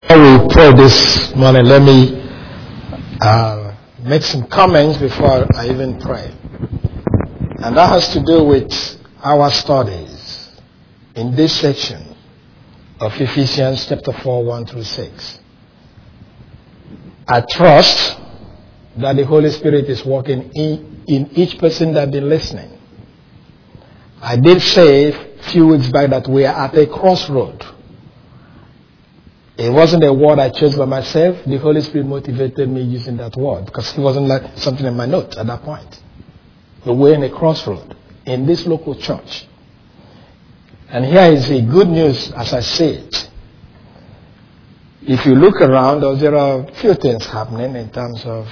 Before we pray this morning, let me make some comments before I even pray. And that has to do with our studies in this section of Ephesians chapter 4, 1 through 6. I trust that the Holy Spirit is working in each person that has been listening. I did say a few weeks back that we are at a crossroad. It wasn't a word I chose by myself. The Holy Spirit motivated me using that word because it wasn't like something in my notes at that point. But we're in a crossroad in this local church. And here is the good news as I say it. If you look around, there are a few things happening in terms of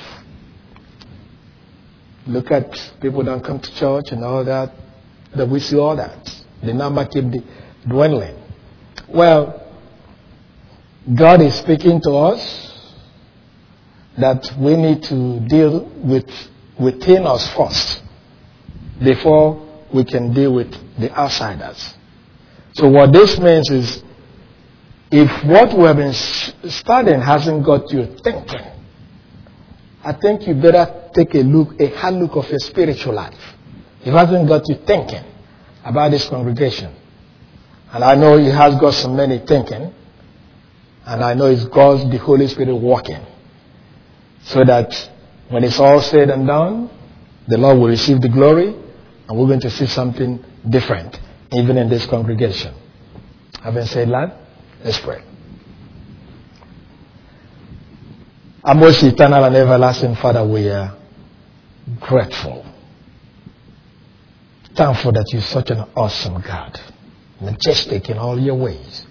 look at people don't come to church and all that. That we see all that. The number keeps dwindling. Well, God is speaking to us that we need to deal within us first before we can deal with the outsiders. So what this means is if what we have been studying hasn't got you thinking, I think you better take a hard look of your spiritual life. It hasn't got you thinking about this congregation. And I know it has got so many thinking. And I know it's God's, the Holy Spirit working. So that when it's all said and done, the Lord will receive the glory. And we're going to see something different, even in this congregation. Having said that, let's pray. Our most eternal and everlasting Father, we are grateful. Thankful that you're such an awesome God. Majestic in all your ways.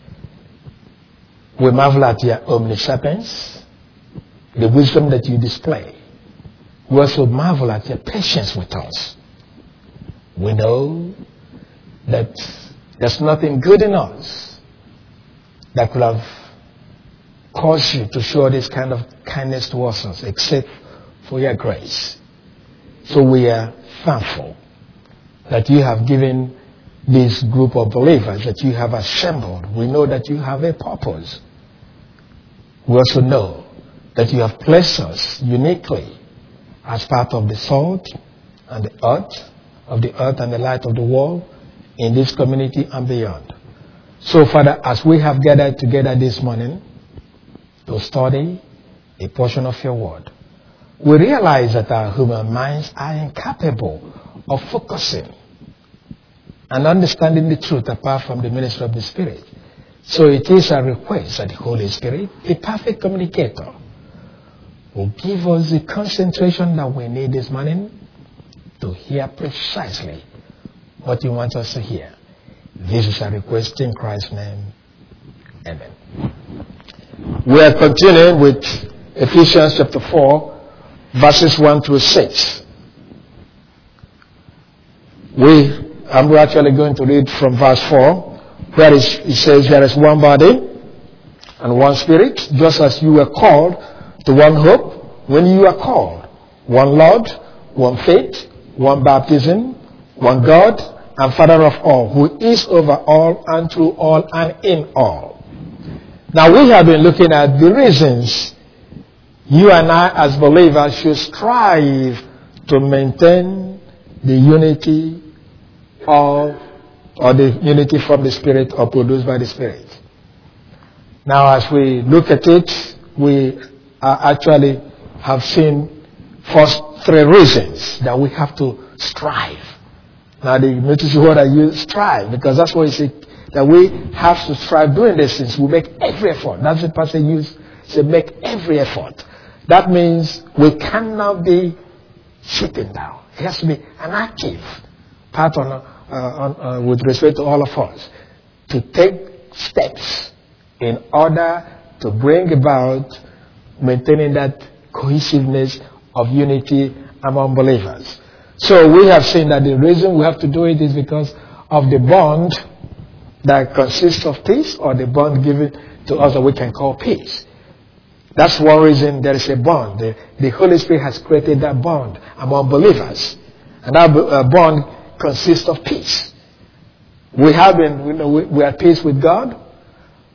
We marvel at your omniscience, the wisdom that you display. We also marvel at your patience with us. We know that there's nothing good in us that could have caused you to show this kind of kindness towards us except for your grace. So we are thankful that you have given this group of believers that you have assembled. We know that you have a purpose. We also know that you have placed us uniquely as part of the salt and the earth and the light of the world in this community and beyond. So, Father, as we have gathered together this morning to study a portion of your word, we realize that our human minds are incapable of focusing and understanding the truth apart from the ministry of the Spirit. So it is a request that the Holy Spirit, the perfect communicator, will give us the concentration that we need this morning to hear precisely what you want us to hear. This is a request in Christ's name. Amen. We are continuing with Ephesians chapter 4, verses 1 through 6. I'm actually going to read from verse 4. Where it says, there is one body and one spirit, just as you were called to one hope when you are called. One Lord, one faith, one baptism, one God and Father of all, who is over all and through all and in all. Now we have been looking at the reasons you and I as believers should strive to maintain the unity or the unity from the Spirit or produced by the Spirit. Now as we look at it, we actually have seen first three reasons that we have to strive. Now notice the word I use, strive, because that's what it says, that we have to strive doing these things. We make every effort. That's the passage used, say make every effort. That means we cannot be sitting down. It has to be an active part with respect to all of us, to take steps in order to bring about maintaining that cohesiveness of unity among believers. So we have seen that the reason we have to do it is because of the bond that consists of peace, or the bond given to us that we can call peace. That's one reason there is a bond. The Holy Spirit has created that bond among believers. And that bond consists of peace. We are at peace with God,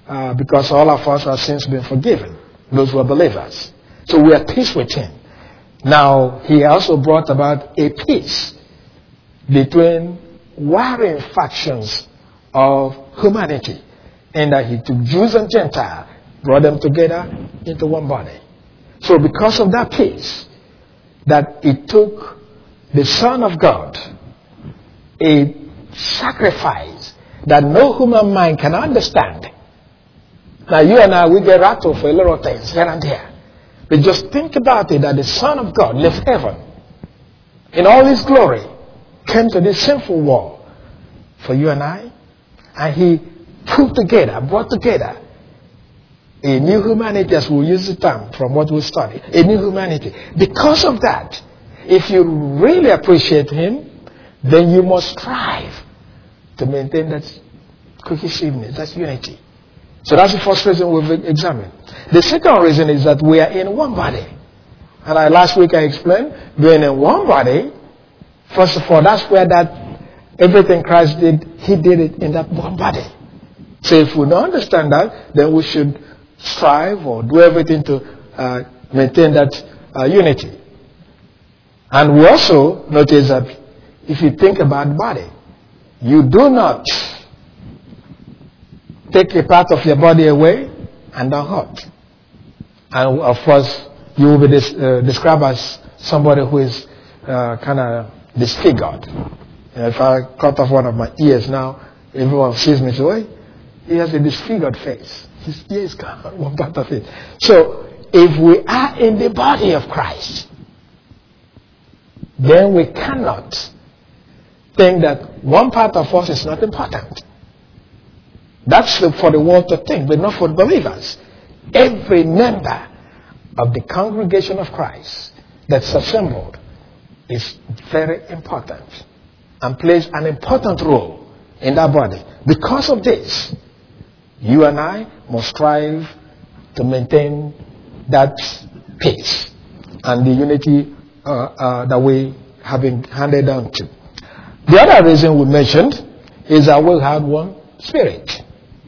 because all of us have since been forgiven, those who are believers. So we are at peace with him. Now, he also brought about a peace between warring factions of humanity, in that he took Jews and Gentiles, brought them together into one body. So because of that peace, that it took the Son of God, a sacrifice that no human mind can understand. Now you and I, we get rattled for a little things here and there. But just think about it, that the Son of God left heaven in all his glory, came to this sinful world for you and I, and he brought together a new humanity, as we'll use the term from what we study, a new humanity. Because of that, if you really appreciate him, then you must strive to maintain that cohesiveness, that unity. So that's the first reason we've examined. The second reason is that we are in one body. And last week I explained, being in one body, first of all, that's where that everything Christ did, he did it in that one body. So if we don't understand that, then we should strive or do everything to maintain that unity. And we also notice that if you think about the body, you do not take a part of your body away and don't hurt. And of course, you will be described as somebody who is kind of disfigured. If I cut off one of my ears now, everyone sees me and says, "Wait, he has a disfigured face. His ear is gone, one part of it." So, if we are in the body of Christ, then we cannot think that one part of us is not important. That's for the world to think, but not for the believers. Every member of the congregation of Christ that's assembled is very important and plays an important role in that body. Because of this, you and I must strive to maintain that peace and the unity that we have been handed down to. The other reason we mentioned is that we have one Spirit.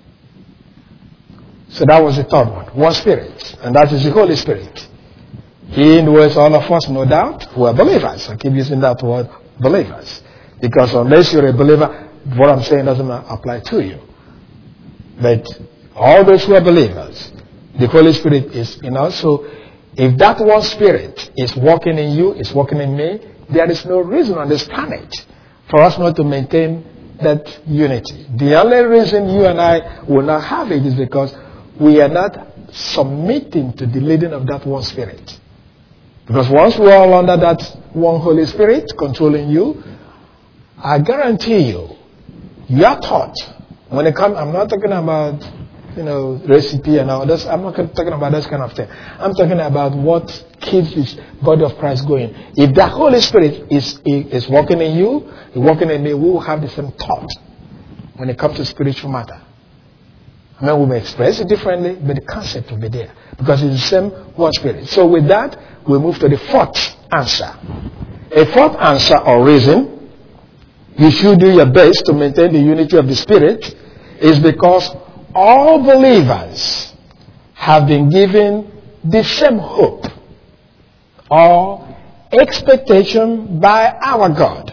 So that was the third one. One Spirit. And that is the Holy Spirit. He indwells all of us, no doubt, who are believers. I keep using that word, believers. Because unless you're a believer, what I'm saying doesn't apply to you. But all those who are believers, the Holy Spirit is in us. So if that one Spirit is working in you, is working in me, there is no reason on this planet for us not to maintain that unity. The only reason you and I will not have it is because we are not submitting to the leading of that one Spirit. Because once we are all under that one Holy Spirit controlling you, I guarantee you, your thought, when it comes, I'm not talking about, recipe and all this. I'm not talking about this kind of thing. I'm talking about what keeps this body of Christ going. If the Holy Spirit is working in you, working in me, we will have the same thought when it comes to spiritual matter. I mean, we may express it differently, but the concept will be there because it's the same one Spirit. So with that, we move to the fourth answer. A fourth answer or reason you should do your best to maintain the unity of the Spirit is because all believers have been given the same hope or expectation by our God.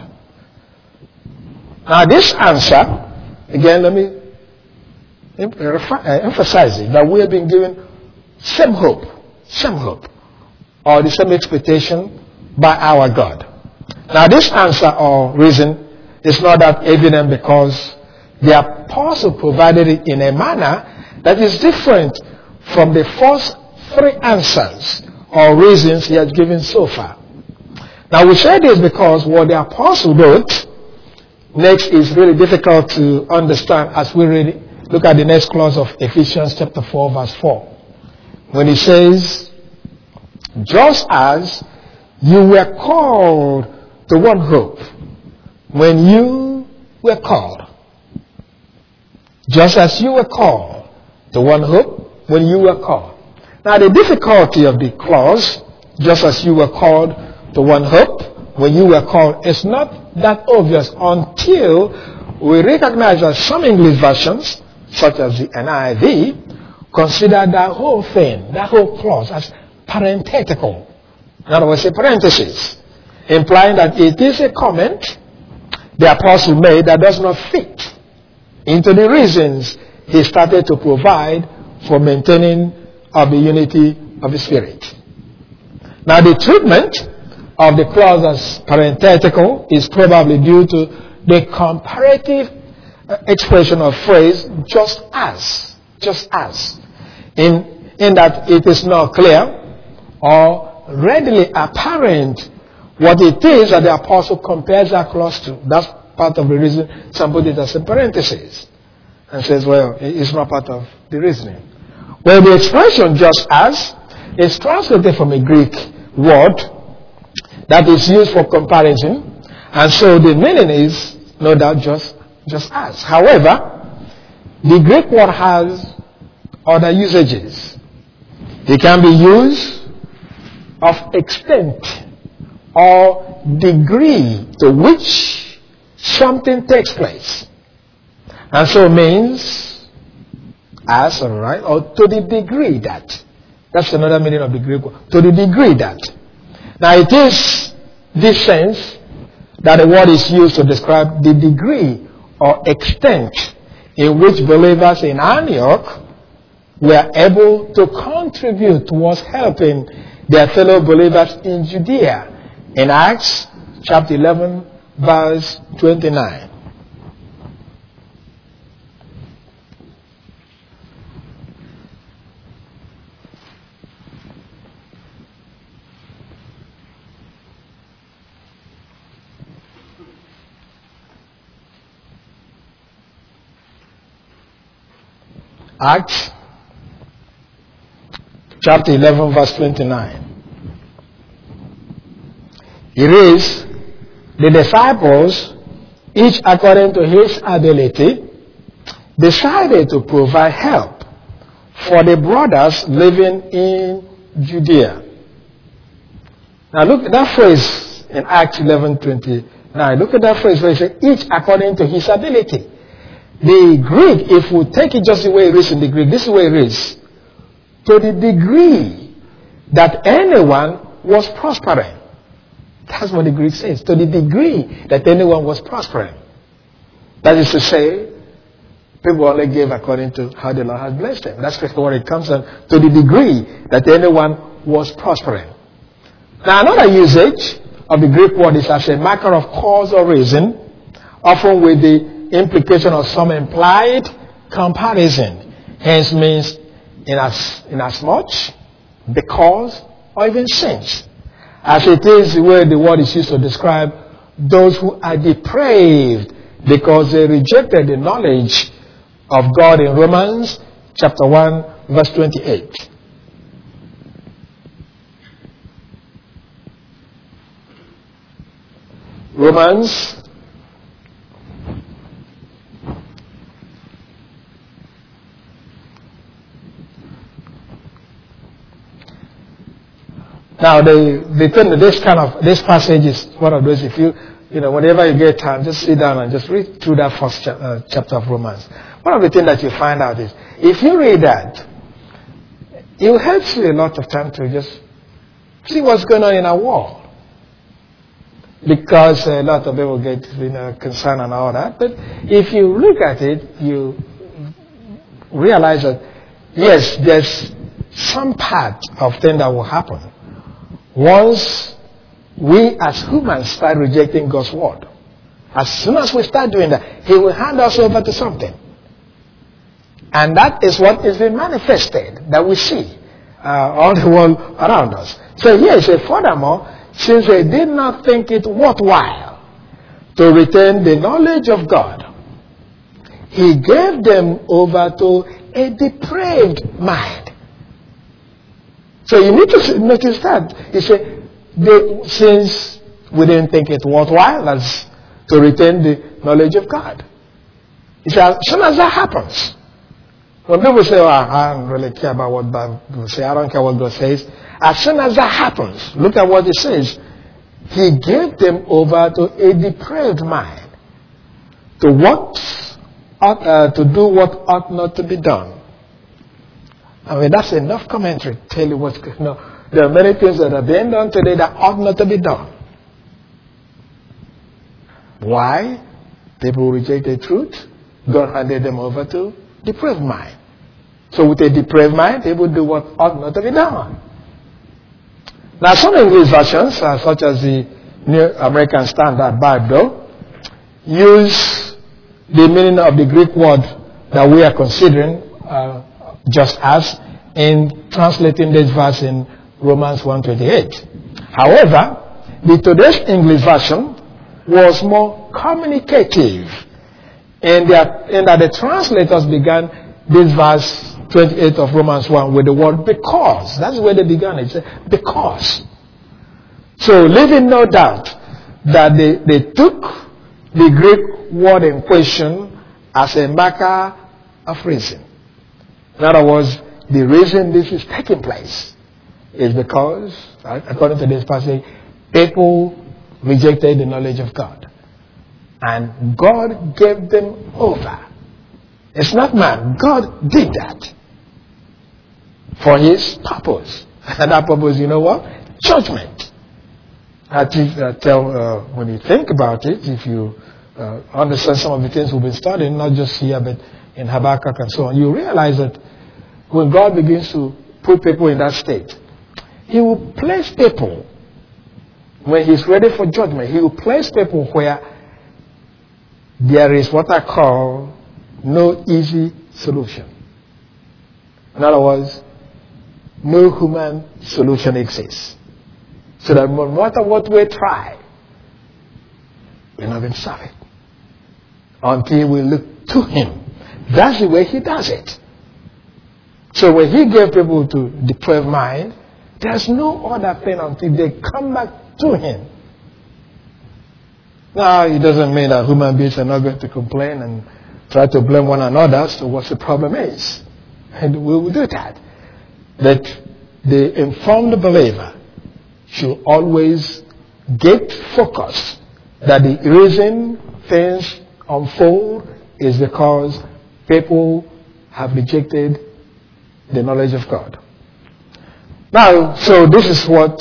Now this answer, again, let me emphasize it, that we have been given same hope, or the same expectation by our God. Now this answer or reason is not that evident because the apostle provided it in a manner that is different from the first three answers or reasons he has given so far. Now we say this because what the apostle wrote next is really difficult to understand as we read. Look at the next clause of Ephesians chapter 4 verse 4. When he says, just as you were called to one hope when you were called. Just as you were called to one hope when you were called. Now the difficulty of the clause, just as you were called to one hope when you were called, is not that obvious until we recognize that some English versions such as the NIV, consider that whole thing, that whole clause as parenthetical. In other words, a parenthesis, implying that it is a comment the apostle made that does not fit into the reasons he started to provide for maintaining of the unity of the Spirit. Now, the treatment of the clause as parenthetical is probably due to the comparative expression of phrase just as, in that it is not clear or readily apparent what it is that the apostle compares that clause to. That's part of the reason some put it as a parenthesis and says, well, it's not part of the reasoning. Well, the expression just as is translated from a Greek word that is used for comparison, and so the meaning is no doubt just as. However, the Greek word has other usages. It can be used of extent or degree to which something takes place, and so means as, all right, or to the degree that. That's another meaning of the Greek word. To the degree that. Now it is this sense that the word is used to describe the degree or extent in which believers in Antioch were able to contribute towards helping their fellow believers in Judea in Acts chapter 11 verse 29. Acts chapter 11 verse 29. It is the disciples, each according to his ability, decided to provide help for the brothers living in Judea. Now look at that phrase in Acts 11:29. Look at that phrase where it says, each according to his ability. The Greek, if we take it just the way it is in the Greek, this is the way it is. To the degree that anyone was prospering. That's what the Greek says. To the degree that anyone was prospering. That is to say, people only gave according to how the Lord has blessed them. That's what it comes down to, the degree that anyone was prospering. Now, another usage of the Greek word is as a matter of cause or reason, often with the implication of some implied comparison. Hence means in as much, because, or even since. As it is where the word is used to describe those who are depraved because they rejected the knowledge of God in Romans chapter 1 verse 28. Romans Now, the thing that this passage is one of those, if you whenever you get time, just sit down and just read through that first chapter of Romans. One of the things that you find out is, if you read that, it will help you a lot of time to just see what's going on in our world. Because a lot of people get, concerned and all that. But if you look at it, you realize that, yes, there's some part of thing that will happen once we as humans start rejecting God's word. As soon as we start doing that, He will hand us over to something. And that is what is being manifested, that we see all the world around us. So here it says, furthermore, since they did not think it worthwhile to retain the knowledge of God, He gave them over to a depraved mind. So you need to notice that. He said, since we didn't think it worthwhile as to retain the knowledge of God. He said, as soon as that happens, when people say, I don't really care about what Bible says, I don't care what God says. As soon as that happens, look at what it says. He gave them over to a depraved mind, to what to do what ought not to be done. I mean, that's enough commentary to tell you what's going on. There are many things that are being done today that ought not to be done. Why? People reject the truth. God handed them over to depraved mind. So with a depraved mind, they would do what ought not to be done. Now, some English versions, such as the New American Standard Bible, use the meaning of the Greek word that we are considering just as in translating this verse in Romans 1:28. However, the today's English version was more communicative in that the translators began this verse 28 of Romans 1 with the word because. That's where they began. It said because. So leaving no doubt that they took the Greek word in question as a marker of reason. In other words, the reason this is taking place is because, according to this passage, people rejected the knowledge of God. And God gave them over. It's not man. God did that for his purpose. And that purpose, you know what? Judgment. When you think about it, if you understand some of the things we've been studying, not just here, but in Habakkuk and so on, you realize that when God begins to put people in that state, he will place people, when he's ready for judgment, he will place people where there is what I call no easy solution. In other words, no human solution exists. So that no matter what we try, we're not going to solve it until we look to him. That's the way he does it. So when he gave people to depraved mind, there's no other thing until they come back to him. Now, it doesn't mean that human beings are not going to complain and try to blame one another as to what the problem is. And we will do that. But the informed believer should always get focused that the reason things unfold is because people have rejected the knowledge of God. Now, so this is what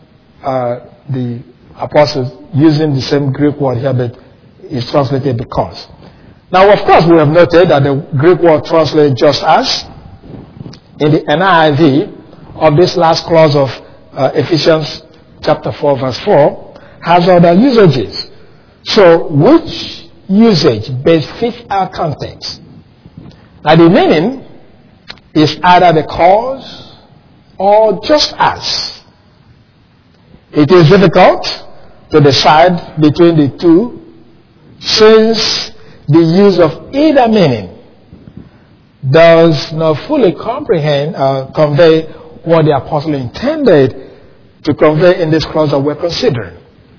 the apostles, using the same Greek word here, but is translated because. Now, of course, we have noted that the Greek word translated just as in the NIV of this last clause of Ephesians chapter 4, verse 4, has other usages. So, which usage best fits our context? Now, the meaning is either because or just as. It is difficult to decide between the two, since the use of either meaning does not fully comprehend or convey what the apostle intended to convey in this clause that we're considering.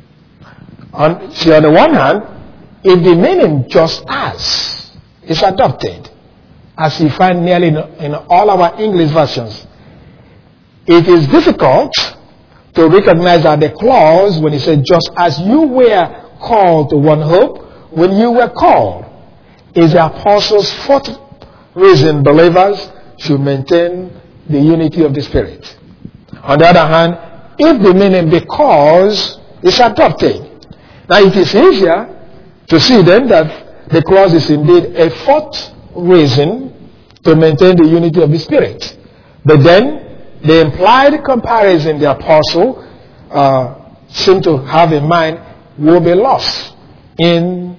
On the one hand, if the meaning just as is adopted, as you find nearly in all our English versions, it is difficult to recognize that the clause, when it says just as you were called to one hope, when you were called, is the apostle's fourth reason believers should maintain the unity of the Spirit. On the other hand, if the meaning because is adopted, now it is easier to see then that the clause is indeed a fourth reason to maintain the unity of the Spirit. But then, the implied comparison the apostle seemed to have in mind will be lost in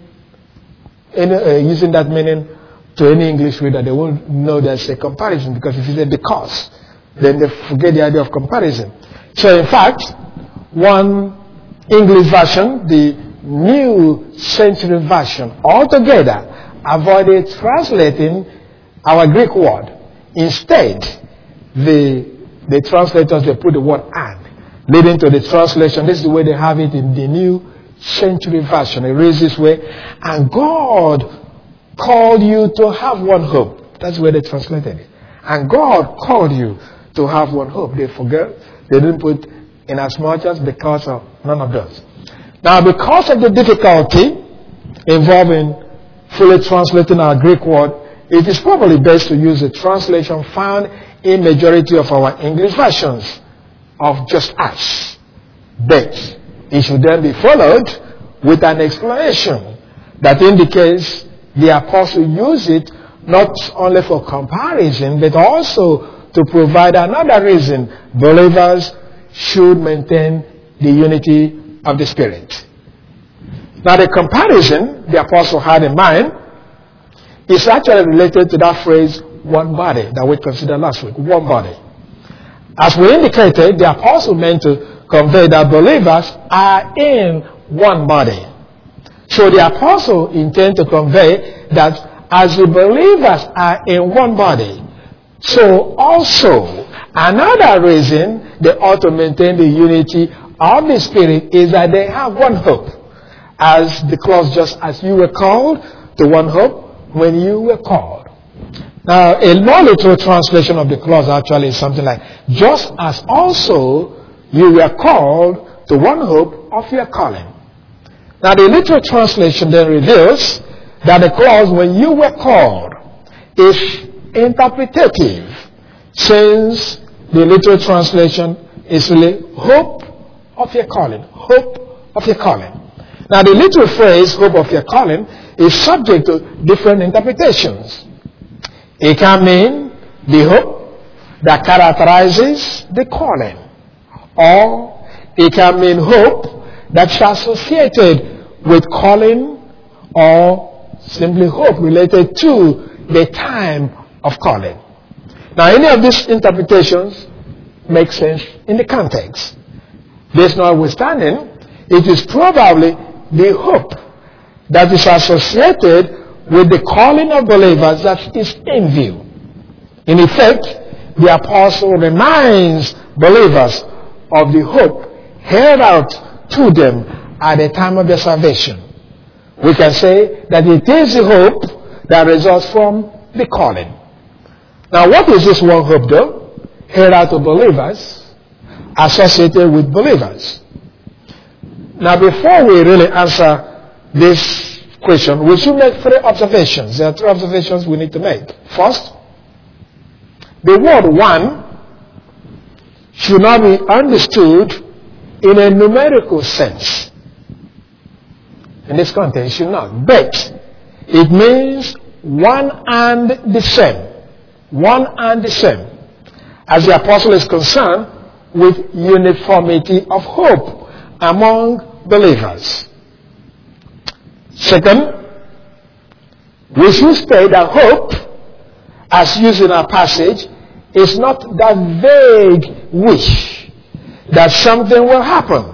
using that meaning to any English reader. They won't know there's a comparison, because if you say because, then they forget the idea of comparison. So in fact, one English version, the New Century Version, altogether avoided translating our Greek word. Instead, the translators, they put the word and, leading to the translation. This is the way they have it in the New Century Version. It reads this way: and God called you to have one hope. That's where they translated it. And God called you to have one hope. They didn't put in as much as because of, none of those. Now, because of the difficulty involving fully translating our Greek word, it is probably best to use the translation found in majority of our English versions of just as. But it should then be followed with an explanation that indicates the apostle used it not only for comparison, but also to provide another reason believers should maintain the unity of the Spirit. Now, the comparison the apostle had in mind is actually related to that phrase, one body, that we considered last week, one body. As we indicated, the apostle meant to convey that believers are in one body. So the apostle intended to convey that as the believers are in one body, so also another reason they ought to maintain the unity of the Spirit is that they have one hope. As the clause, just as you were called to one hope when you were called. Now, a more literal translation of the clause actually is something like, just as also you were called to one hope of your calling. Now, the literal translation then reveals that the clause, when you were called, is interpretative, since the literal translation is really hope of your calling. Hope of your calling. Now, the literal phrase, hope of your calling, is subject to different interpretations. It can mean the hope that characterizes the calling, or it can mean hope that's associated with calling, or simply hope related to the time of calling. Now, any of these interpretations make sense in the context. This notwithstanding, it is probably the hope that is associated with the calling of believers that is in view. In effect, the apostle reminds believers of the hope held out to them at the time of their salvation. We can say that it is the hope that results from the calling. Now, what is this one hope, though? Held out to believers, associated with believers. Now, before we really answer this question, we should make three observations. There are three observations we need to make. First, the word one should not be understood in a numerical sense. In this context, it should not. But it means one and the same. One and the same. As the apostle is concerned with uniformity of hope among believers. Second, we should state that hope, as used in our passage, is not that vague wish that something will happen,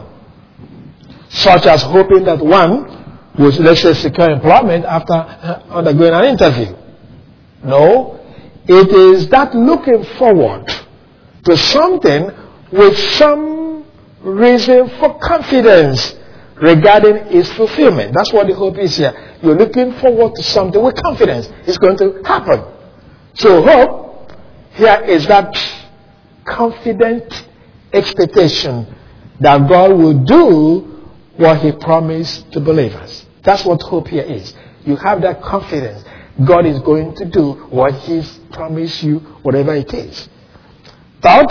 such as hoping that one will, let's say, secure employment after undergoing an interview. No, it is that looking forward to something with some reason for confidence regarding its fulfillment. That's what the hope is here. You're looking forward to something with confidence. It's going to happen. So hope here is that confident expectation that God will do what He promised to believers. That's what hope here is. You have that confidence. God is going to do what He's promised you, whatever it is. Third,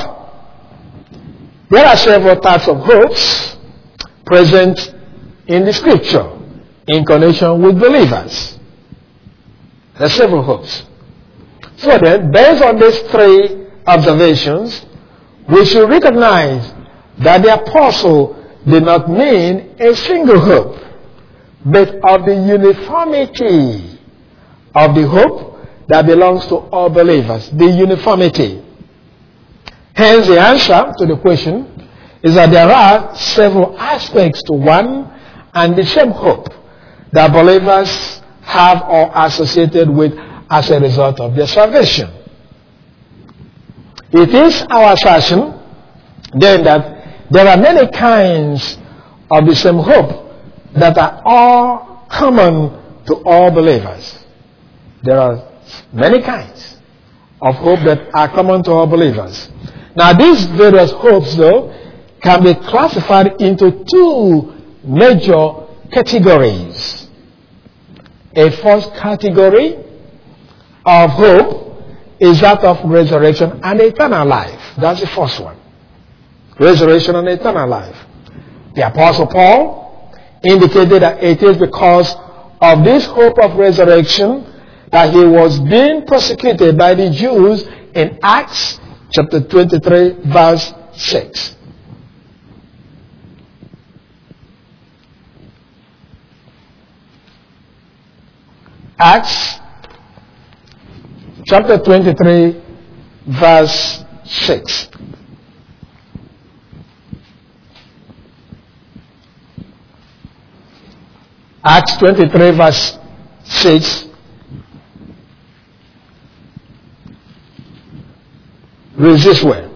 there are several types of hopes present in the Scripture in connection with believers. There are several hopes. So then, based on these three observations, we should recognize that the apostle did not mean a single hope, but of the uniformity of the hope that belongs to all believers. The uniformity. Hence, the answer to the question is that there are several aspects to one and the same hope that believers have or associated with as a result of their salvation. It is our assertion then that there are many kinds of the same hope that are all common to all believers. There are many kinds of hope that are common to all believers. Now, these various hopes, though, can be classified into two major categories. A first category of hope is that of resurrection and eternal life. That's the first one. Resurrection and eternal life. The Apostle Paul indicated that it is because of this hope of resurrection that he was being persecuted by the Jews in Acts chapter 23 verse 6. Acts chapter 23 verse 6. Acts 23 verse 6 reads this way.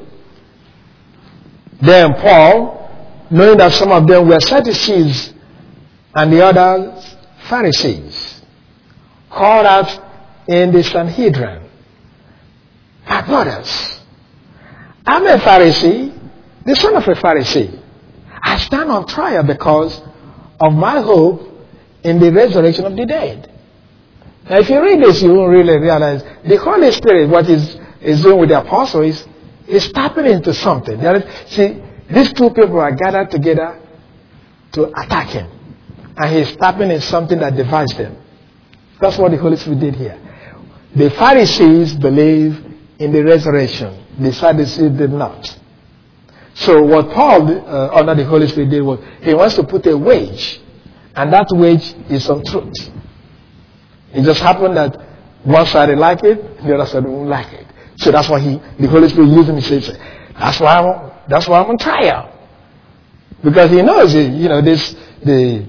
Then Paul, knowing that some of them were Sadducees and the others Pharisees, called out in the Sanhedrin, "My brothers, I'm a Pharisee, the son of a Pharisee. I stand on trial because of my hope in the resurrection of the dead." Now, if you read this, you won't really realize the Holy Spirit, what is doing with the apostle is tapping into something. See, these two people are gathered together to attack him. And he's tapping in something that divides them. That's what the Holy Spirit did here. The Pharisees believe in the resurrection. The Sadducees did not. So what Paul, under the Holy Spirit, did was he wants to put a wedge. And that wedge is on truth. It just happened that one side like it, the other side won't like it. So that's why the Holy Spirit used him. He says, that's why I'm on trial. Because he knows, the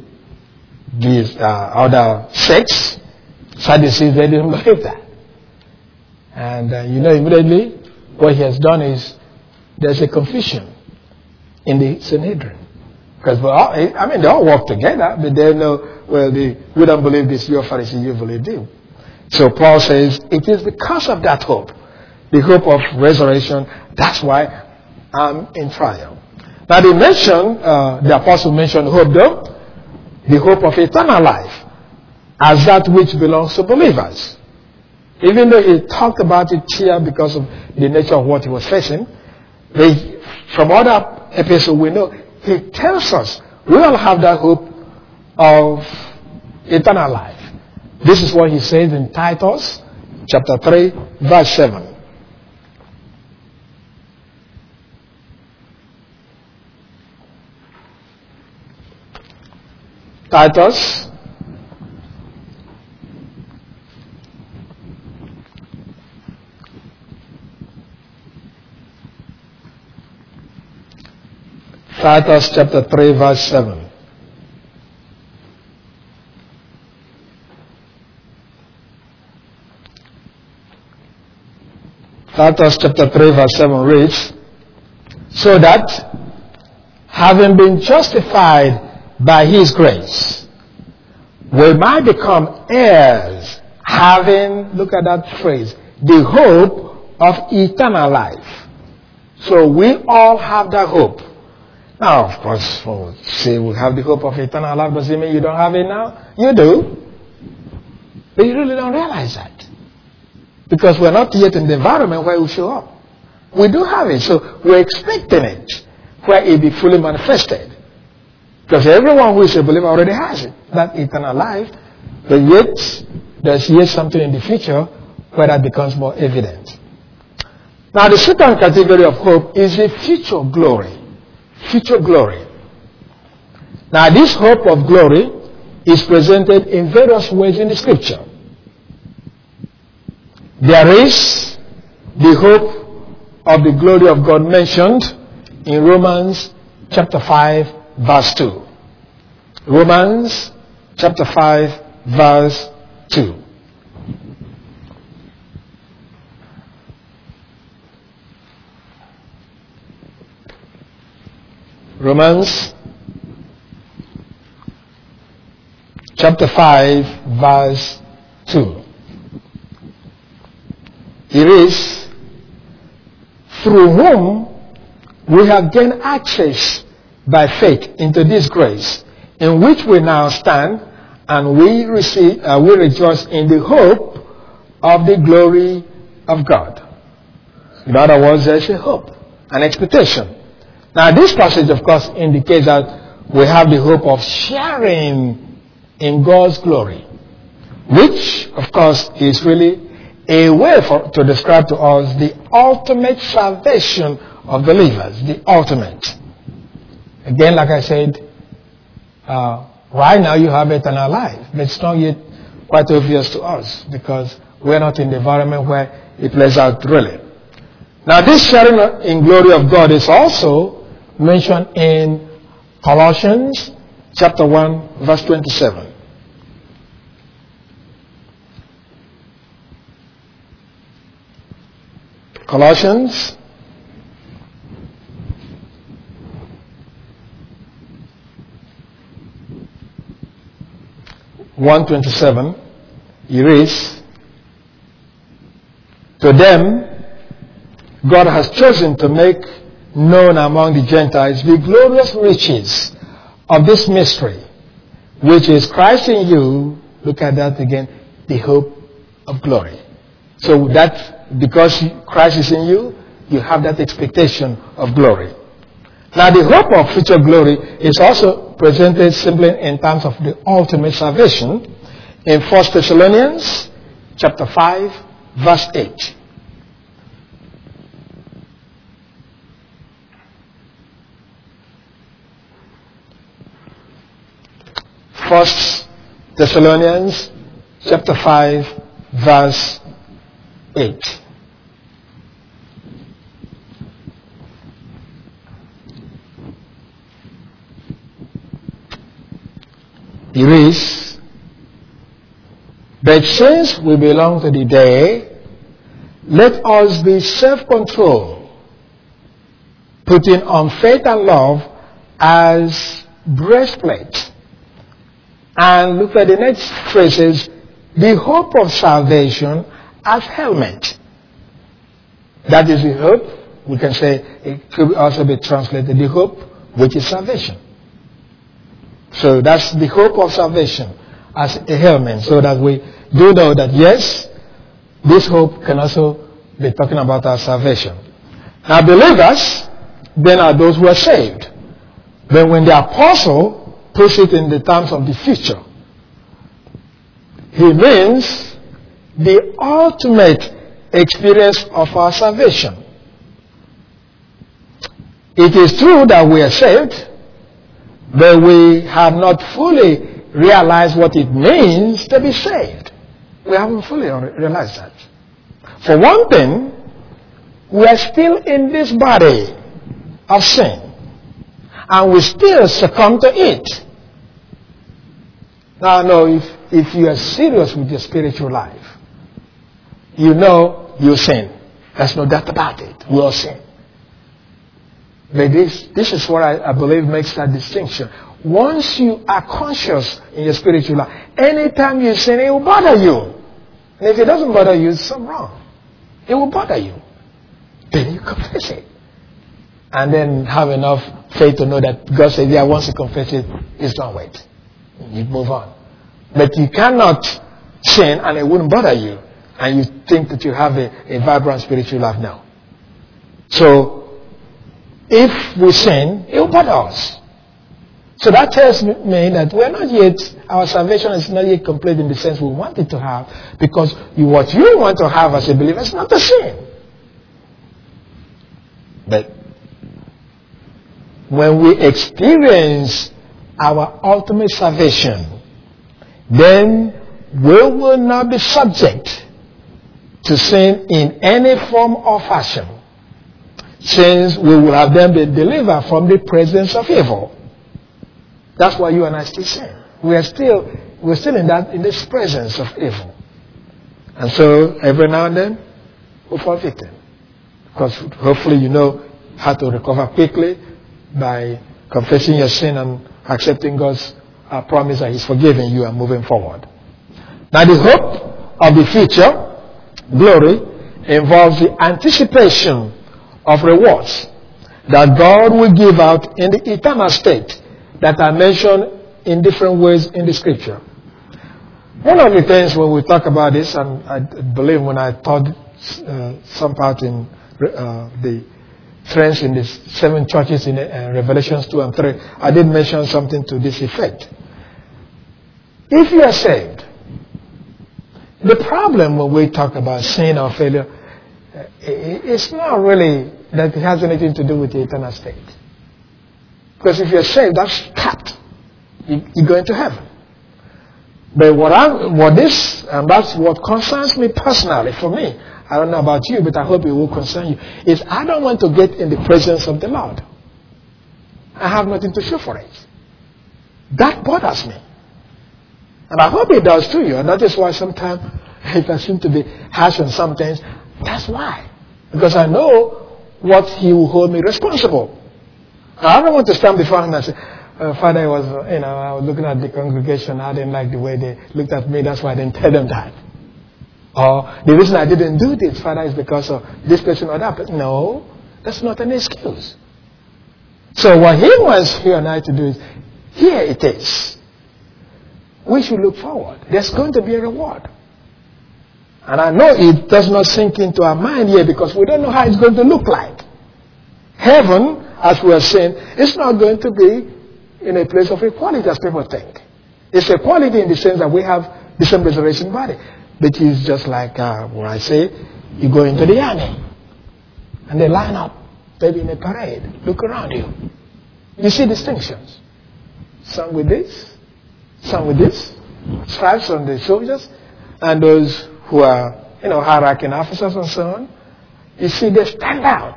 other sects, Sadducees, they didn't believe that. And immediately what he has done is there's a confusion in the Sanhedrin. Because they all work together, but they know, we don't believe this, you're a Pharisee, you believe this. So Paul says, it is because of that hope, the hope of resurrection, that's why I'm in trial. Now the apostle mentioned hope though, the hope of eternal life, as that which belongs to believers. Even though he talked about it here because of the nature of what he was facing, from other epistles we know, he tells us we all have that hope of eternal life. This is what he says in Titus chapter 3 verse 7. Titus chapter 3 verse 7. Titus chapter 3 verse 7 reads, so that having been justified by his grace, we might become heirs, having, look at that phrase, the hope of eternal life. So we all have that hope. Now, of course, when we say we have the hope of eternal life, does it mean you don't have it now? You do. But you really don't realize that. Because we're not yet in the environment where we show up. We do have it, so we're expecting it, where it be fully manifested. Because everyone who is a believer already has it, that eternal life. But yet, there's yet something in the future where that becomes more evident. Now, the second category of hope is the future glory. Future glory. Now, this hope of glory is presented in various ways in the scripture. There is the hope of the glory of God mentioned in Romans chapter 5 verse 2. Romans chapter 5 verse 2. Romans chapter 5 verse 2. It is, through whom we have gained access by faith into this grace, in which we now stand and we rejoice in the hope of the glory of God. In other words, there's a hope, an expectation. Now, this passage, of course, indicates that we have the hope of sharing in God's glory, which, of course, is really a way to describe to us the ultimate salvation of believers, the ultimate. Again, like I said, right now you have eternal life, but it's not yet quite obvious to us because we're not in the environment where it plays out really. Now, this sharing in glory of God is also mentioned in Colossians chapter 1, verse 27. Colossians (1:27), he reads, "To them God has chosen to make known among the Gentiles the glorious riches of this mystery, which is Christ in you," look at that again, "the hope of glory." So that because Christ is in you, you have that expectation of glory. Now, the hope of future glory is also presented simply in terms of the ultimate salvation in 1 Thessalonians chapter 5, verse 8. First Thessalonians chapter 5, verse 8. It reads, "But since we belong to the day, let us be self-controlled, putting on faith and love as breastplate." And look at the next phrases, "the hope of salvation as helmet." That is the hope. We can say it could also be translated the hope, which is salvation. So that's the hope of salvation as a helmet, so that we do know that yes, this hope can also be talking about our salvation. Now, believers then are those who are saved. But when the apostle puts it in the terms of the future, he means the ultimate experience of our salvation. It is true that we are saved, but we have not fully realized what it means to be saved. We haven't fully realized that. For one thing, we are still in this body of sin, and we still succumb to it. Now, no, if you are serious with your spiritual life, you know you sin. There's no doubt about it. We all sin. But this is what I believe makes that distinction. Once you are conscious in your spiritual life, anytime you sin, it will bother you. And if it doesn't bother you, it's something wrong. It will bother you. Then you confess it. And then have enough faith to know that God said, yeah, once you confess it, it's done with. You move on. But you cannot sin and it wouldn't bother you. And you think that you have a vibrant spiritual life now. So, if we sin, it will bother us. So that tells me that we're not yet, our salvation is not yet complete in the sense we want it to have, because what you want to have as a believer is not the sin. But when we experience our ultimate salvation, then we will not be subject to sin in any form or fashion, since we will have then been delivered from the presence of evil. That's why you and I still sin. We're still in this presence of evil. And so every now and then we fall victim. Because hopefully you know how to recover quickly by confessing your sin and accepting God's promise that He's forgiving you and moving forward. Now, the hope of the future glory involves the anticipation of rewards that God will give out in the eternal state that are mentioned in different ways in the scripture. One of the things when we talk about this, and I believe when I taught some part in the trends in the 7 churches in Revelations 2 and 3, I did mention something to this effect. If you are saved, the problem when we talk about sin or failure, it's not really that it has anything to do with the eternal state. Because if you're saved, that's capped. You're going to heaven. But and that's what concerns me personally, for me, I don't know about you, but I hope it will concern you, is I don't want to get in the presence of the Lord. I have nothing to show for it. That bothers me. And I hope it does to you. And that is why sometimes, if I seem to be harsh on some things, that's why. Because I know what He will hold me responsible. I don't want to stand before Him and say, Father, I was looking at the congregation. I didn't like the way they looked at me. That's why I didn't tell them that. Or the reason I didn't do this, Father, is because of this person or that person. No, that's not an excuse. So what He wants you and I to do is, here it is. We should look forward. There's going to be a reward. And I know it does not sink into our mind here because we don't know how it's going to look like. Heaven, as we are saying, is not going to be in a place of equality as people think. It's equality in the sense that we have the same resurrection body. Which is just like when I say you go into the army and they line up, maybe in a parade. Look around you. You see distinctions. Some with this, some with this. Stripes on the soldiers and those who are, high-ranking officers and so on. You see they stand out.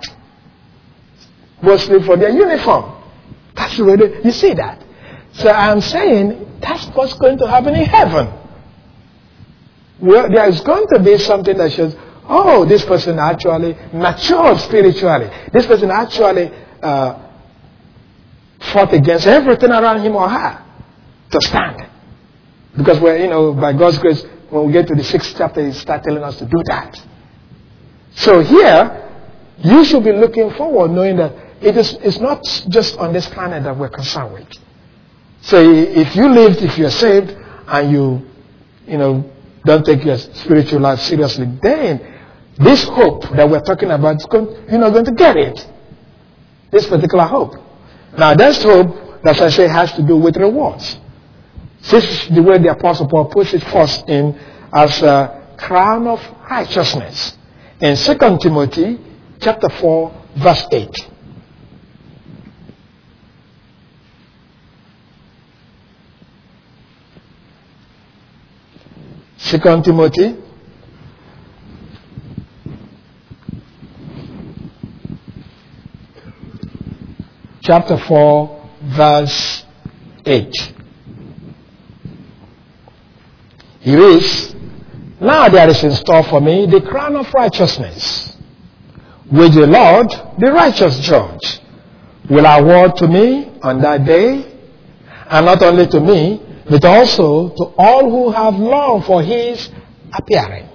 Mostly for their uniform. That's the way you see that. So I'm saying that's what's going to happen in heaven. Well, there is going to be something that shows, this person actually matured spiritually. This person actually fought against everything around him or her to stand. Because by God's grace, when we get to the 6th chapter, He starts telling us to do that. So here, you should be looking forward, knowing that it's not just on this planet that we're concerned with. So if you're saved, and you don't take your spiritual life seriously, then this hope that we're talking about, you're not going to get it. This particular hope. Now, this hope, as I say, has to do with rewards. This is the way the Apostle Paul puts it first in as a crown of righteousness. In 2 Timothy chapter 4, verse 8. 2 Timothy chapter 4, verse 8. He reads, "Now there is in store for me the crown of righteousness, which the Lord, the righteous judge, will award to me on that day, and not only to me, but also to all who have longed for His appearing."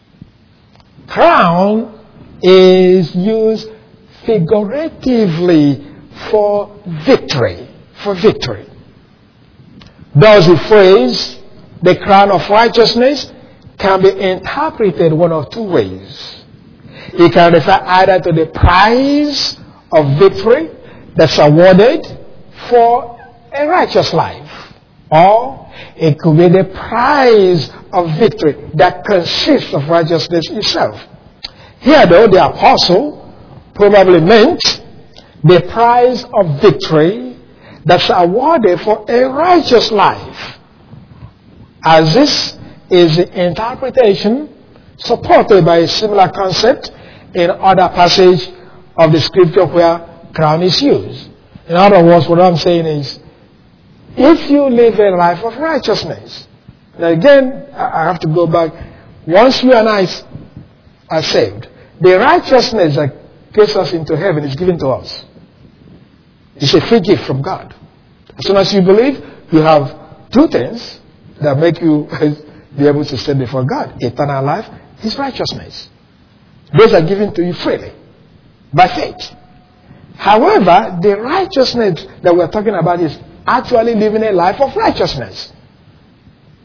Crown is used figuratively for victory. For victory. Thus the phrase, the crown of righteousness, can be interpreted one of two ways. It can refer either to the prize of victory that's awarded for a righteous life, or it could be the prize of victory that consists of righteousness itself. Here, though, the apostle probably meant the prize of victory that's awarded for a righteous life, as this is the interpretation supported by a similar concept in other passages of the scripture where crown is used. In other words, what I'm saying is, if you live a life of righteousness, now again, I have to go back. Once you and I are saved, the righteousness that gets us into heaven is given to us. It's a free gift from God. As soon as you believe, you have two things that make you be able to stand before God: eternal life, His righteousness. Those are given to you freely, by faith. However, the righteousness that we're talking about is actually living a life of righteousness.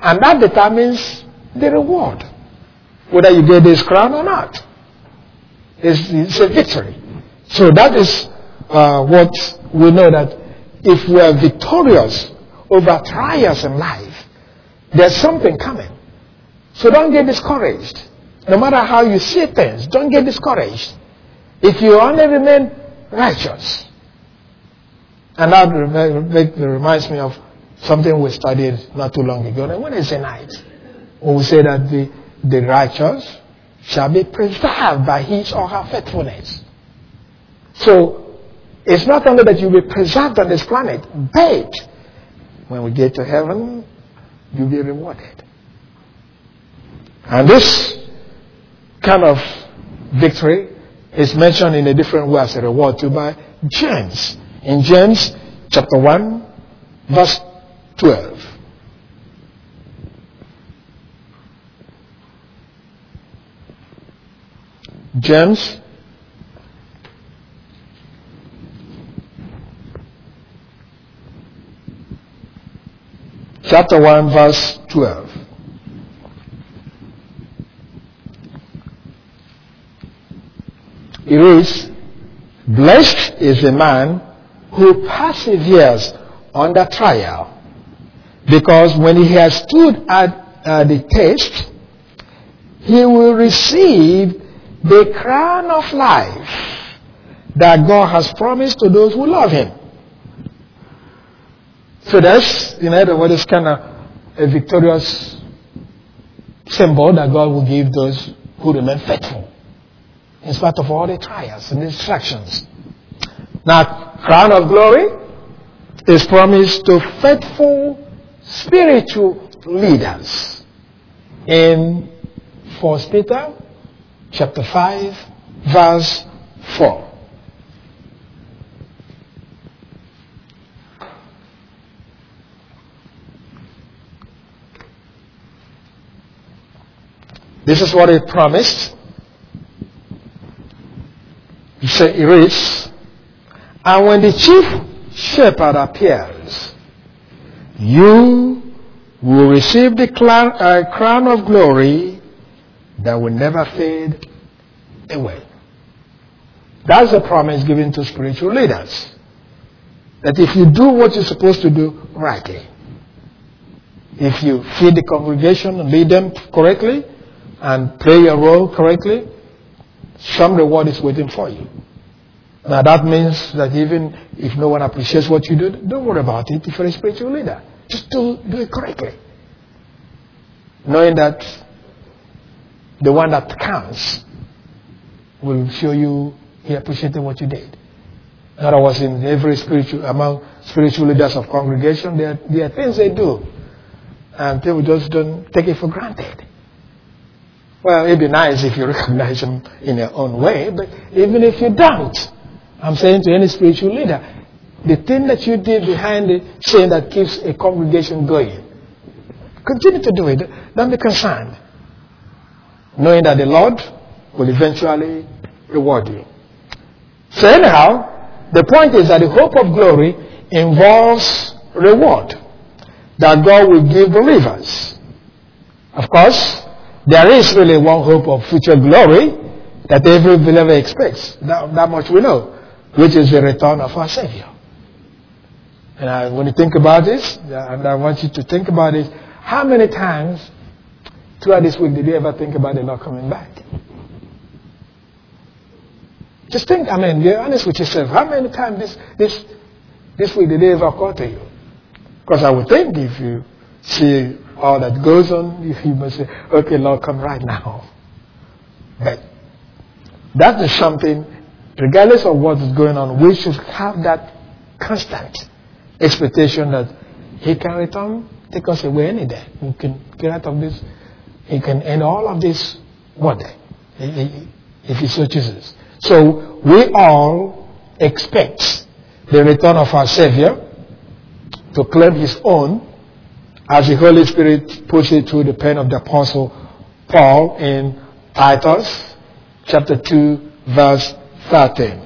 And that determines the reward, whether you get this crown or not. It's a victory. So that is what we know, that if we are victorious over trials in life, there's something coming. So don't get discouraged. No matter how you see things, don't get discouraged. If you only remain righteous. And that reminds me of something we studied not too long ago. And Wednesday night, when we say that the righteous shall be preserved by his or her faithfulness. So it's not only that you'll be preserved on this planet, but when we get to heaven, you'll be rewarded. And this kind of victory is mentioned in a different way as a reward too by James. In James chapter 1, verse 12. James chapter 1, verse 12. It reads, "Blessed is the man who perseveres under trial, because when he has stood at the test, he will receive the crown of life that God has promised to those who love him." So that's, in other words, kind of a victorious symbol that God will give those who remain faithful in spite of all the trials and distractions. Now, crown of glory is promised to faithful spiritual leaders in 1 Peter chapter 5, verse 4. This is what it promised. It reads, "And when the chief shepherd appears, you will receive the crown of glory that will never fade away." That's a promise given to spiritual leaders. That if you do what you're supposed to do rightly, if you feed the congregation and lead them correctly and play your role correctly, some reward is waiting for you. Now that means that even if no one appreciates what you do, don't worry about it if you're a spiritual leader. Just do it correctly. Knowing that the one that counts will show you he appreciated what you did. In other words, in every among spiritual leaders of congregation, there are things they do, and people just don't take it for granted. Well, it'd be nice if you recognize them in your own way, but even if you don't, I'm saying to any spiritual leader, the thing that you did behind the scene that keeps a congregation going, continue to do it. Don't be concerned, knowing that the Lord will eventually reward you. So anyhow, the point is that the hope of glory involves reward that God will give believers. Of course, there is really one hope of future glory that every believer expects. That much we know, which is the return of our Savior. And when you think about this, and I want you to think about it, how many times throughout this week did you ever think about the Lord coming back? Just think, be honest with yourself. How many times this week did it ever occur to you? Because I would think if you see all that goes on, you must say, okay, Lord, come right now. But that is something, regardless of what is going on, we should have that constant expectation that He can return, take us away any day. He can get out of this. He can end all of this one day, if He so chooses. So we all expect the return of our Savior to claim His own, as the Holy Spirit puts it through the pen of the Apostle Paul in Titus chapter 2, verse 13.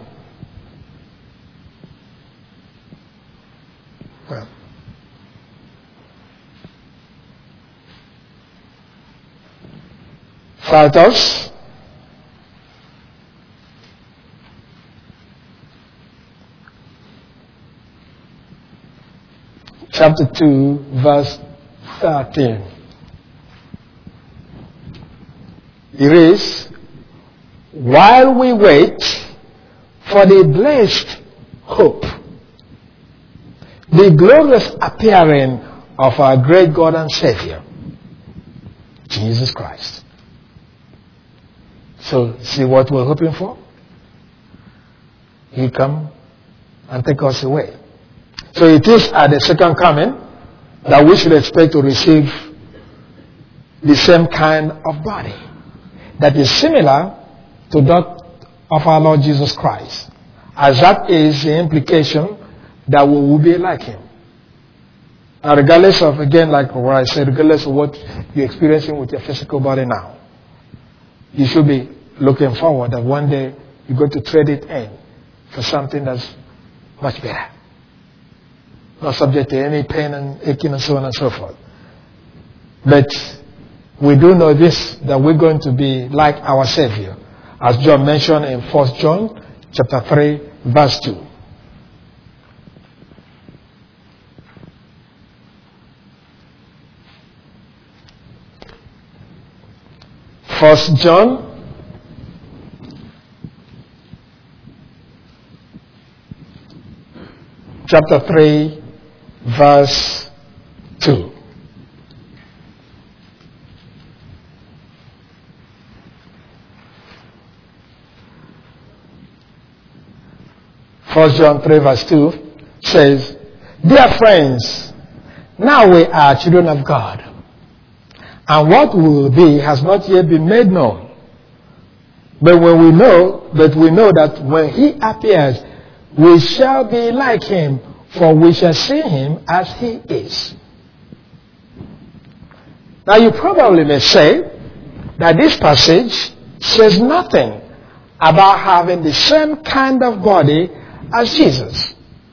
Well, Titus chapter 2, verse 13. It is, while we wait for the blessed hope, the glorious appearing of our great God and Savior, Jesus Christ. So, see what we're hoping for? He come and take us away. So it is at the second coming that we should expect to receive the same kind of body that is similar to that of our Lord Jesus Christ, as that is the implication that we will be like Him. Now, regardless of, again, like what I said, regardless of what you're experiencing with your physical body now, you should be looking forward that one day you're going to trade it in for something that's much better. Not subject to any pain and aching and so on and so forth. But we do know this, that we're going to be like our Savior, as John mentioned in 1 John chapter 3, verse 2. 1 John chapter 3, verse 2. First John 3, verse 2 says, "Dear friends, now we are children of God, and what we will be has not yet been made known. But we know that when He appears, we shall be like Him, for we shall see Him as He is." Now you probably may say that this passage says nothing about having the same kind of body as Jesus.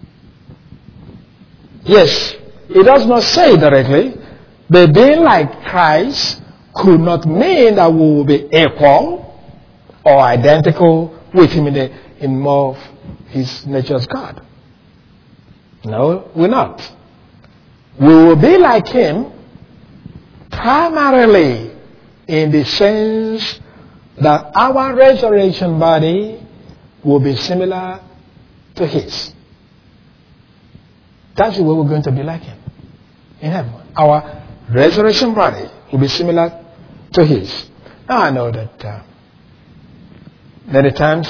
Yes, it does not say directly, but being like Christ could not mean that we will be equal or identical with Him in more of His nature as God. No, we're not. We will be like Him primarily in the sense that our resurrection body will be similar to His. That's the way we're going to be like Him in heaven. Our resurrection body will be similar to His. Now I know that many times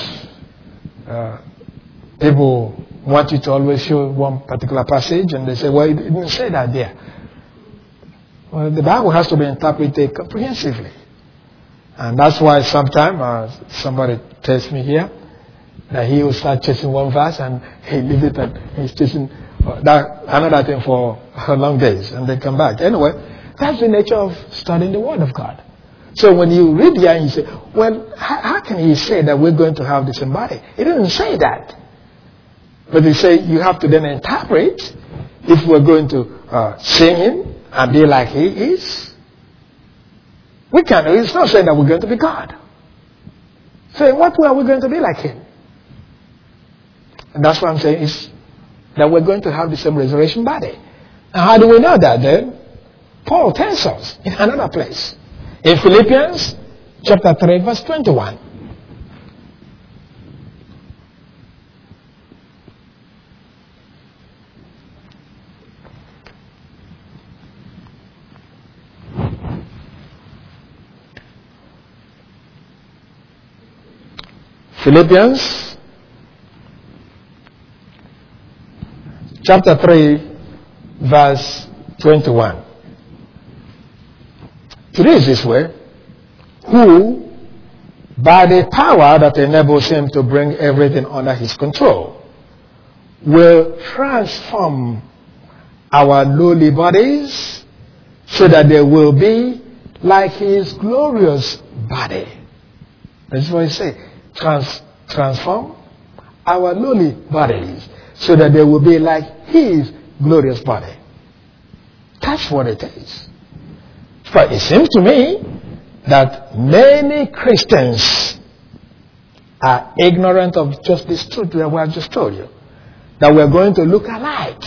people want you to always show one particular passage and they say, well, it didn't say that there. Well, the Bible has to be interpreted comprehensively. And that's why sometimes somebody tells me here that he will start chasing one verse and he leaves it and he's chasing another thing for long days and then come back. Anyway, that's the nature of studying the Word of God. So when you read here and you say, well, how can He say that we're going to have the same body? It didn't say that. But they say you have to then interpret if we're going to see Him and be like He is. We can't. It's not saying that we're going to be God. So in what way are we going to be like Him? And that's what I'm saying is that we're going to have the same resurrection body. Now how do we know that then? Paul tells us in another place. In Philippians chapter 3 verse 21. Philippians chapter 3 verse 21. It is this way, who by the power that enables Him to bring everything under His control will transform our lowly bodies so that they will be like His glorious body. That's what He says. Transform our lowly bodies so that they will be like His glorious body. That's what it is. But it seems to me that many Christians are ignorant of just this truth that we have just told you. That we're going to look alike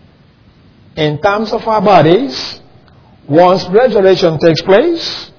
in terms of our bodies once resurrection takes place.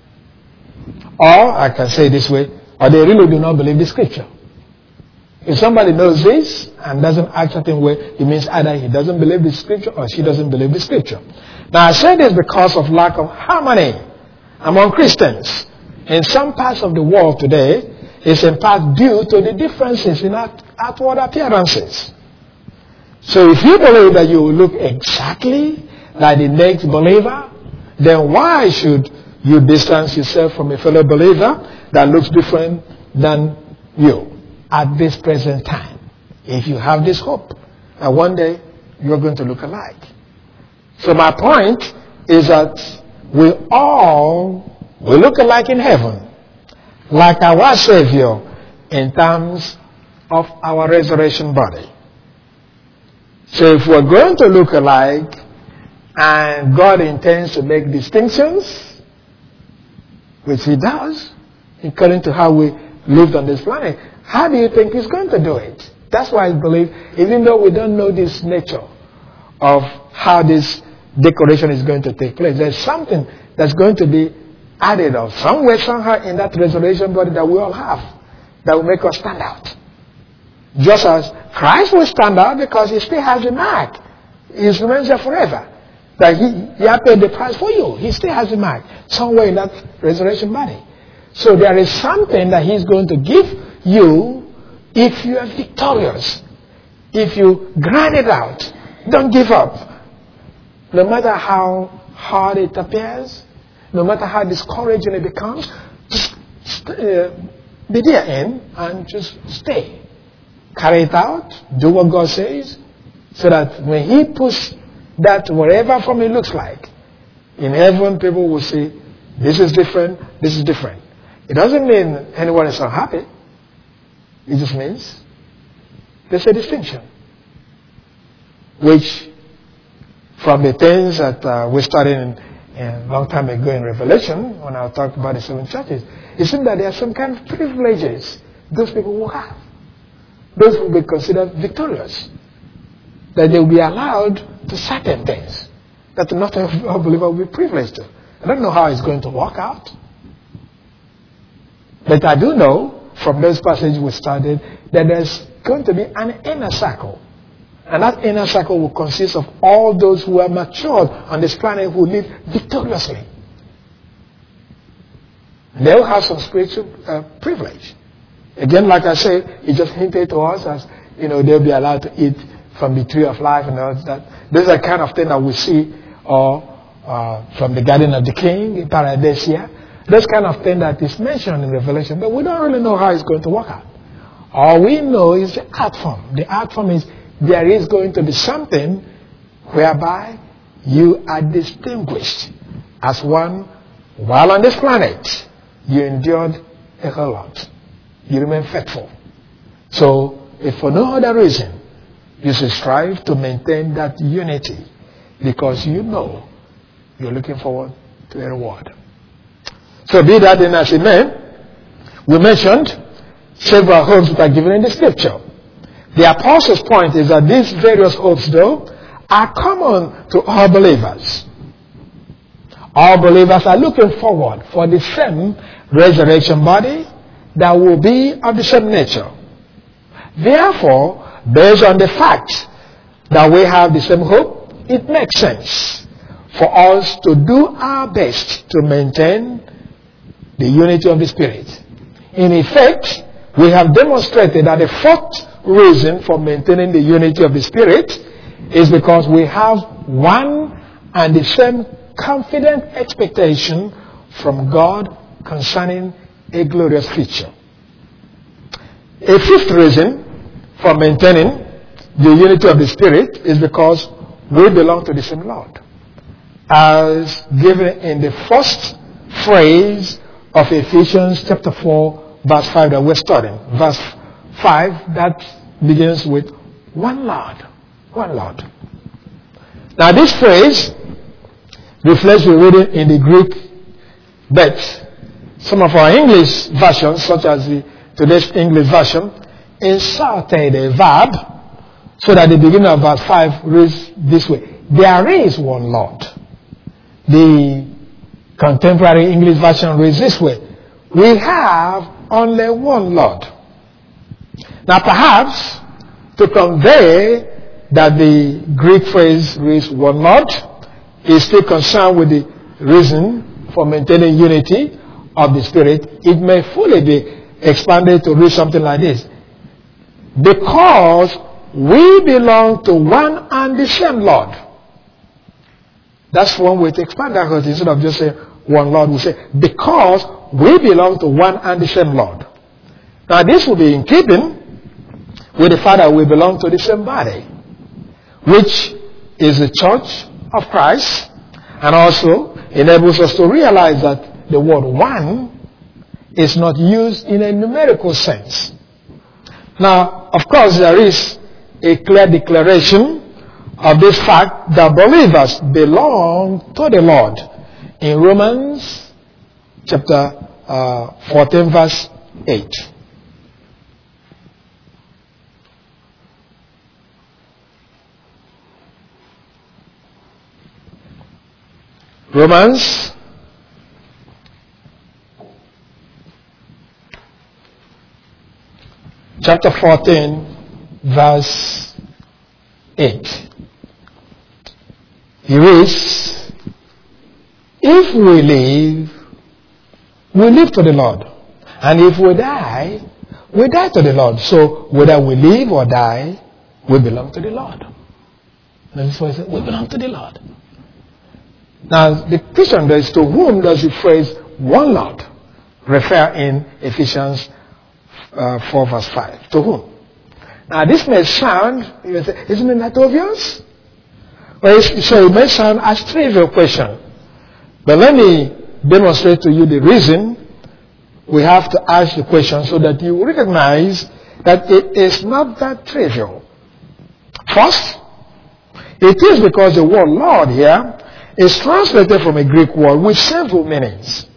Or, I can say it this way, or they really do not believe the scripture. If somebody knows this and doesn't act a certain way, it means either he doesn't believe the scripture or she doesn't believe the scripture. Now I say this because of lack of harmony among Christians. In some parts of the world today, it's in part due to the differences in outward appearances. So if you believe that you will look exactly like the next believer, then why should you distance yourself from a fellow believer that looks different than you at this present time? If you have this hope that one day you're going to look alike. So my point is that we all will look alike in heaven, like our Savior in terms of our resurrection body. So if we're going to look alike and God intends to make distinctions, which He does, according to how we lived on this planet, how do you think He's going to do it? That's why I believe, even though we don't know this nature of how this decoration is going to take place, there's something that's going to be added or somewhere, somehow in that resurrection body that we all have, that will make us stand out. Just as Christ will stand out because He still has the mark. He remains there forever. That he had paid the price for you. He still has the mark somewhere in that resurrection body. So there is something that He's going to give you if you are victorious. If you grind it out. Don't give up. No matter how hard it appears, no matter how discouraging it becomes, just be there and just stay. Carry it out. Do what God says. So that when He puts that whatever from it looks like, in heaven people will say, this is different, this is different. It doesn't mean anyone is unhappy. It just means there's a distinction. Which, from the things that we studied a long time ago in Revelation, when I talked about the 7 churches, it seems that there are some kind of privileges those people will have. Those will be considered victorious. That they will be allowed to certain things that not every believer will be privileged to. I don't know how it's going to work out. But I do know from those passages we studied that there's going to be an inner circle. And that inner circle will consist of all those who are matured on this planet who live victoriously. They will have some spiritual privilege. Again, like I say, it just hinted to us as, they'll be allowed to eat from the tree of life and all that. Those are the kind of thing that we see from the Garden of the King in Paradise here. Those kind of thing that is mentioned in Revelation, but we don't really know how it's going to work out. All we know is the outcome. The outcome is there is going to be something whereby you are distinguished as one while on this planet. You endured a whole lot. You remain faithful. So, if for no other reason, you should strive to maintain that unity because you know you're looking forward to a reward. So be that in as it may, we mentioned several hopes that are given in the scripture. The apostle's point is that these various hopes, though, are common to all believers. All believers are looking forward for the same resurrection body that will be of the same nature. Therefore, based on the fact that we have the same hope, it makes sense for us to do our best to maintain the unity of the Spirit. In effect, we have demonstrated that the fourth reason for maintaining the unity of the Spirit is because we have one and the same confident expectation from God concerning a glorious future. A fifth reason for maintaining the unity of the Spirit is because we belong to the same Lord. As given in the first phrase of Ephesians chapter 4, verse 5 that we're studying. Verse 5, that begins with one Lord. One Lord. Now this phrase reflects the reading in the Greek, but some of our English versions, such as today's English version, inserted a verb so that the beginning of verse 5 reads this way: there is one Lord. The contemporary English version reads this way: we have only one Lord. Now perhaps to convey that the Greek phrase reads one Lord is still concerned with the reason for maintaining unity of the Spirit, it may fully be expanded to read something like this: because we belong to one and the same Lord. That's one way to expand that, because instead of just saying one Lord, we say because we belong to one and the same Lord. Now this will be in keeping with the fact that we belong to the same body, which is the church of Christ, and also enables us to realize that the word one is not used in a numerical sense. Now, of course, there is a clear declaration of this fact that believers belong to the Lord in Romans chapter 14 verse 8. Romans chapter 14 verse 8. He reads, if we live to the Lord. And if we die to the Lord. So whether we live or die, we belong to the Lord. That's why I said, we belong to the Lord. Now, the question is, to whom does the phrase one Lord refer in Ephesians 4 verse 5? To whom? Now, this may sound, you say, isn't that obvious? Well, so it may sound as a trivial question. But let me demonstrate to you the reason we have to ask the question, so that you recognize that it is not that trivial. First, it is because the word Lord here is translated from a Greek word with several meanings.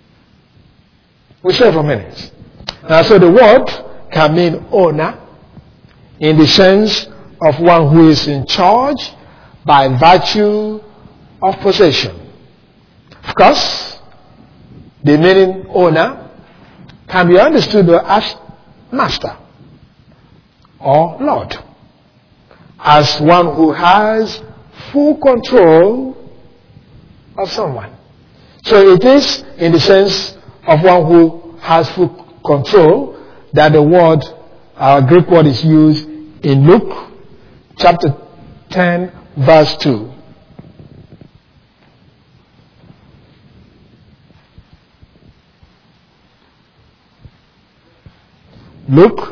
Now, so the word can mean owner in the sense of one who is in charge by virtue of possession. Of course, the meaning owner can be understood as master or Lord, as one who has full control of someone. So it is in the sense of one who has full control that the word, Greek word, is used in Luke chapter 10 verse 2. Luke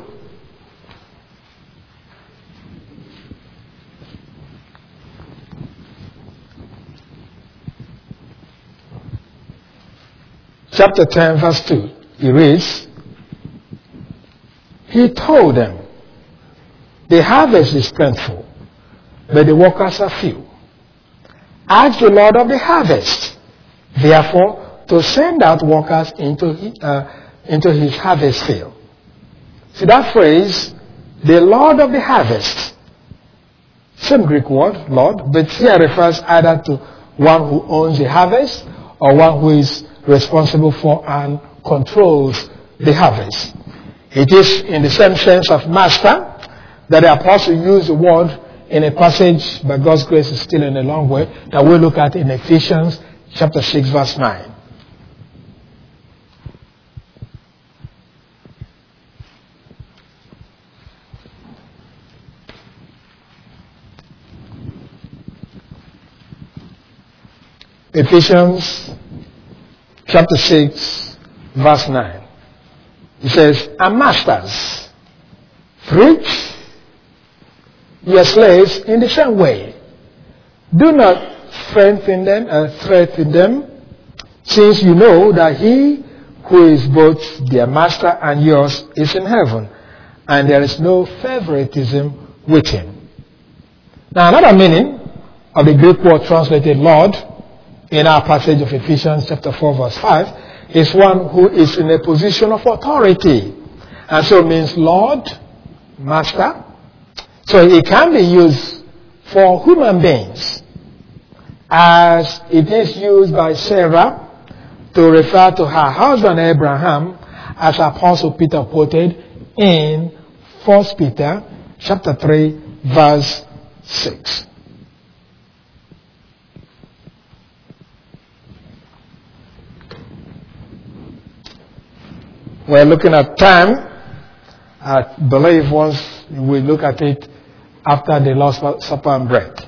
chapter 10 verse 2. He reads, he told them, the harvest is plentiful, but the workers are few. Ask the Lord of the harvest, therefore, to send out workers into his harvest field. See that phrase, the Lord of the harvest. Same Greek word, Lord, but here refers either to one who owns the harvest or one who is responsible for and controls the harvest. It is in the same sense of master that the apostle used the word in a passage, by God's grace is still in a long way, that we'll look at in Ephesians chapter 6 verse 9. Ephesians chapter 6 verse 9. It says, and masters, preach your slaves in the same way. Do not threaten them, since you know that he who is both their master and yours is in heaven, and there is no favoritism with him. Now, another meaning of the Greek word translated Lord in our passage of Ephesians chapter 4 verse 5 is one who is in a position of authority. And so it means Lord, Master. So it can be used for human beings, as it is used by Sarah to refer to her husband Abraham, as Apostle Peter quoted in 1 Peter chapter 3, verse 6. We're looking at time. I believe once we look at it after the Lord's Supper and bread.